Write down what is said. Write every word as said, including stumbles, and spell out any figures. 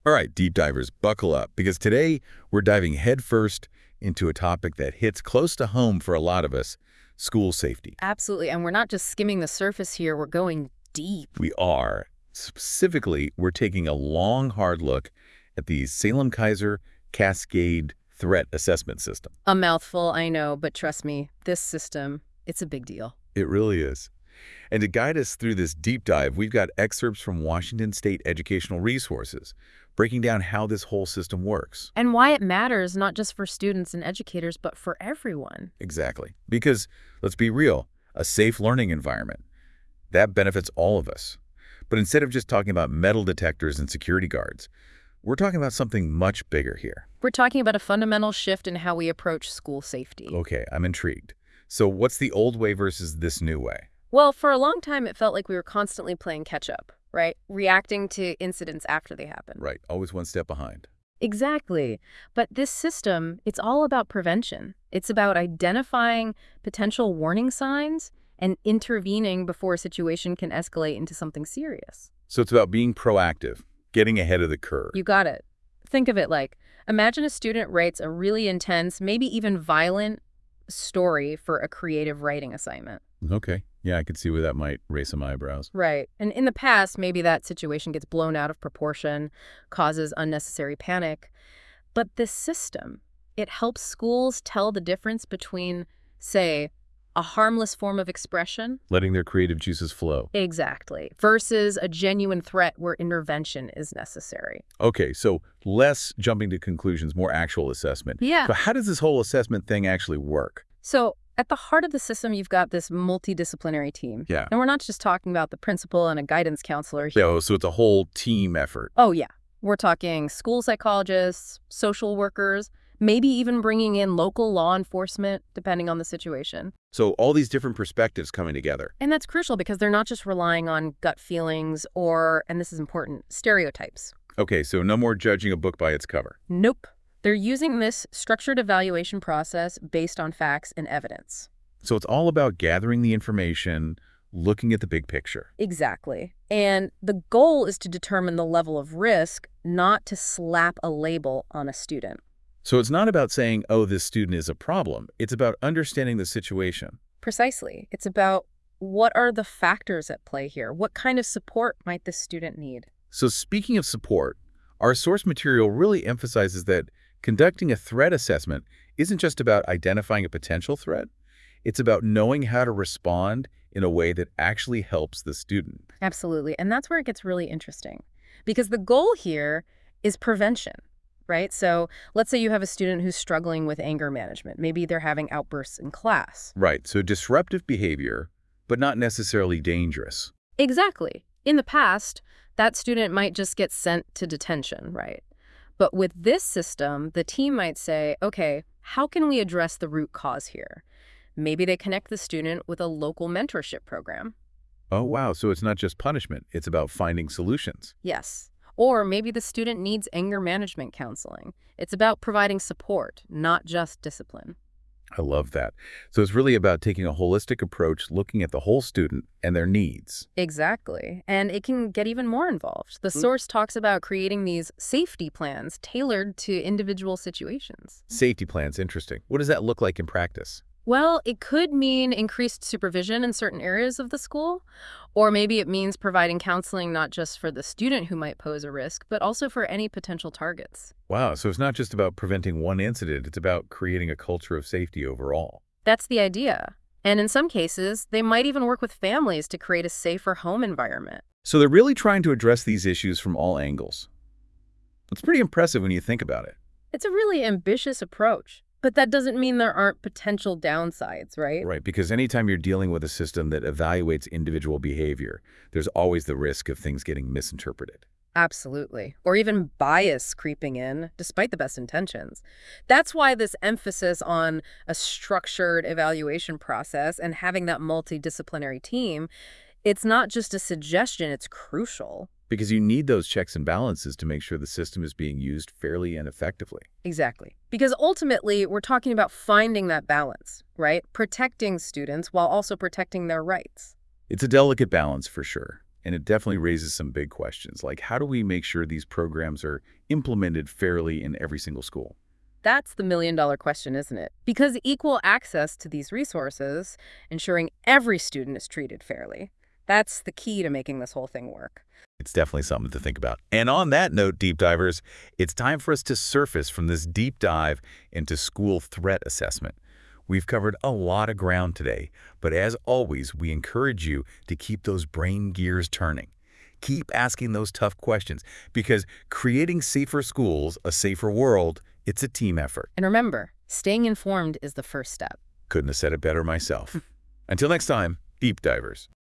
All right, deep divers, buckle up, because today we're diving headfirst into a topic that hits close to home for a lot of us, school safety. Absolutely. And we're not just skimming the surface here, we're going deep. We are. Specifically, we're taking a long, hard look at the Salem-Kaiser Cascade Threat Assessment System. A mouthful, I know, but trust me, this system, it's a big deal. It really is. And to guide us through this deep dive, we've got excerpts from Washington State Educational Resources, breaking down how this whole system works. And why it matters not just for students and educators, but for everyone. Exactly. Because, let's be real, a safe learning environment, that benefits all of us. But instead of just talking about metal detectors and security guards, we're talking about something much bigger here. We're talking about a fundamental shift in how we approach school safety. Okay, I'm intrigued. So what's the old way versus this new way? Well, for a long time, it felt like we were constantly playing catch-up, right? Reacting to incidents after they happen. Right, always one step behind. Exactly. But this system, it's all about prevention. It's about identifying potential warning signs and intervening before a situation can escalate into something serious. So it's about being proactive, getting ahead of the curve. You got it. Think of it like, imagine a student writes a really intense, maybe even violent story for a creative writing assignment. Okay, yeah, I could see where that might raise some eyebrows. Right. And in the past, maybe that situation gets blown out of proportion, causes unnecessary panic. But this system, it helps schools tell the difference between, say, a harmless form of expression. Letting their creative juices flow. Exactly. Versus a genuine threat where intervention is necessary. Okay, so less jumping to conclusions, more actual assessment. Yeah. So how does this whole assessment thing actually work? So at the heart of the system, you've got this multidisciplinary team. Yeah. And we're not just talking about the principal and a guidance counselor. Yeah, so it's a whole team effort. Oh, yeah. We're talking school psychologists, social workers, maybe even bringing in local law enforcement, depending on the situation. So all these different perspectives coming together. And that's crucial because they're not just relying on gut feelings or, and this is important, stereotypes. Okay, so no more judging a book by its cover. Nope. They're using this structured evaluation process based on facts and evidence. So it's all about gathering the information, looking at the big picture. Exactly. And the goal is to determine the level of risk, not to slap a label on a student. So it's not about saying, oh, this student is a problem. It's about understanding the situation. Precisely. It's about what are the factors at play here? What kind of support might this student need? So speaking of support, our source material really emphasizes that conducting a threat assessment isn't just about identifying a potential threat. It's about knowing how to respond in a way that actually helps the student. Absolutely. And that's where it gets really interesting. Because the goal here is prevention, right? So let's say you have a student who's struggling with anger management. Maybe they're having outbursts in class. Right. So disruptive behavior, but not necessarily dangerous. Exactly. In the past, that student might just get sent to detention, right? But with this system, the team might say, okay, how can we address the root cause here? Maybe they connect the student with a local mentorship program. Oh, wow. So it's not just punishment. It's about finding solutions. Yes. Or maybe the student needs anger management counseling. It's about providing support, not just discipline. I love that. So it's really about taking a holistic approach, looking at the whole student and their needs. Exactly. And it can get even more involved. The source talks about creating these safety plans tailored to individual situations. Safety plans, interesting. What does that look like in practice? Well, it could mean increased supervision in certain areas of the school, or maybe it means providing counseling not just for the student who might pose a risk, but also for any potential targets. Wow, so it's not just about preventing one incident, it's about creating a culture of safety overall. That's the idea. And in some cases, they might even work with families to create a safer home environment. So they're really trying to address these issues from all angles. It's pretty impressive when you think about it. It's a really ambitious approach. But that doesn't mean there aren't potential downsides, right? Right, because anytime you're dealing with a system that evaluates individual behavior, there's always the risk of things getting misinterpreted. Absolutely. Or even bias creeping in, despite the best intentions. That's why this emphasis on a structured evaluation process and having that multidisciplinary team, it's not just a suggestion, it's crucial. Because you need those checks and balances to make sure the system is being used fairly and effectively. Exactly. Because ultimately, we're talking about finding that balance, right? Protecting students while also protecting their rights. It's a delicate balance for sure. And it definitely raises some big questions, like how do we make sure these programs are implemented fairly in every single school? That's the million dollar question, isn't it? Because equal access to these resources, ensuring every student is treated fairly, that's the key to making this whole thing work. It's definitely something to think about. And on that note, deep divers, it's time for us to surface from this deep dive into school threat assessment. We've covered a lot of ground today, but as always, we encourage you to keep those brain gears turning. Keep asking those tough questions because creating safer schools, a safer world, it's a team effort. And remember, staying informed is the first step. Couldn't have said it better myself. Until next time, deep divers.